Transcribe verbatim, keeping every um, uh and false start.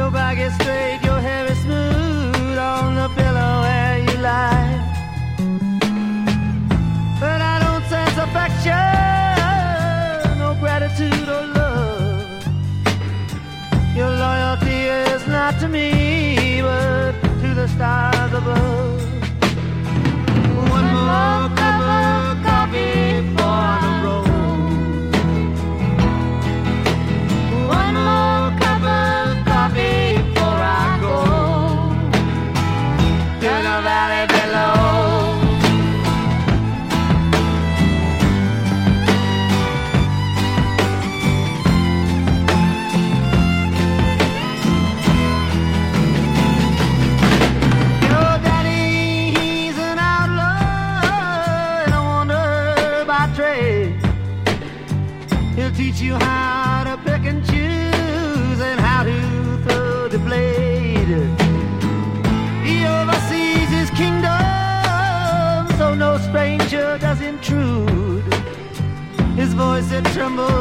your back is straight, your hair is smooth on the pillow where you lie. But I don't sense affection, no gratitude or love. Your loyalty is not to me, but to the stars above. One more cup of coffee for the road. One more cup of coffee before I go to the valley below. Your daddy, he's an outlaw and a wanderer by trade. He'll teach you how to pick and choose and how to throw the blade. He oversees his kingdom, so no stranger does intrude. His voice, it trembles